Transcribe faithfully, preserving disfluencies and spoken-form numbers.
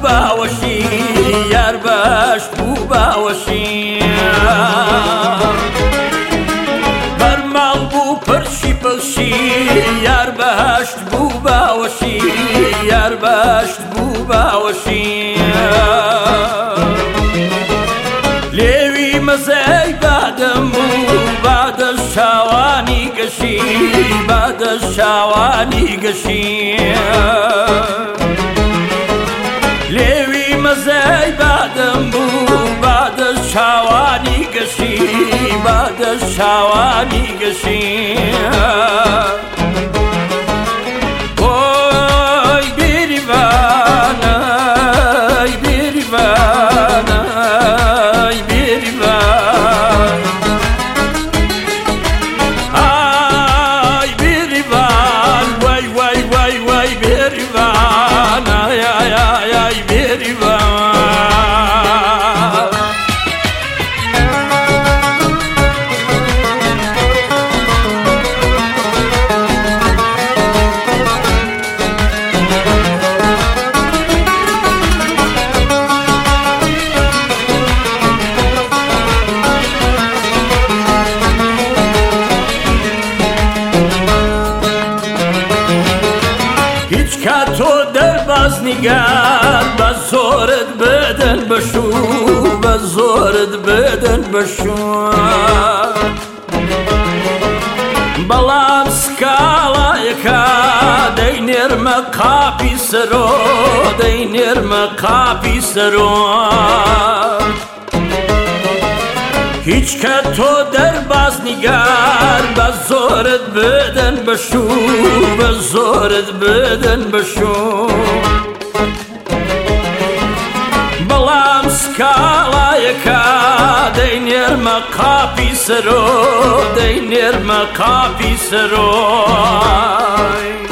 باوەشی یار بەشت بوو باوەشی بەرماڵ بوو پرشی پڵشی یار بەهەشت بوو باوەشی یار بەشت بوو باوەشی لێوی مەزەی بادەم بوو بادە شاوانی گەشی بادە شاوانی گەشی لێوی مەزەی بادەم بوو بادە شاوانی گەشی بادە شاوانی گەشی ئۆی بێریڤانە ئەی بێریڤانە ئەی بێریڤان ئای بێریڤان وای وای وای وای بێریڤان ئای ئای ئای ئای بێریڤان تۆ دەرباز نیگار بە زۆرت بدەن بەشوو بە زۆرت بدەن بەشوو بەڵام سکاڵایەکە دەینێرمە قاپی سەرۆ دەینێرمە قاپی سەرۆ هیچ کە تۆ دەرباز نیگار بە زۆرت بدەن بەشوو بە زۆرت بدەن بەشوو بەڵام سکاڵایەکە دەینێرمە قاپی سەرۆ دەینێرمە قاپی سەرۆ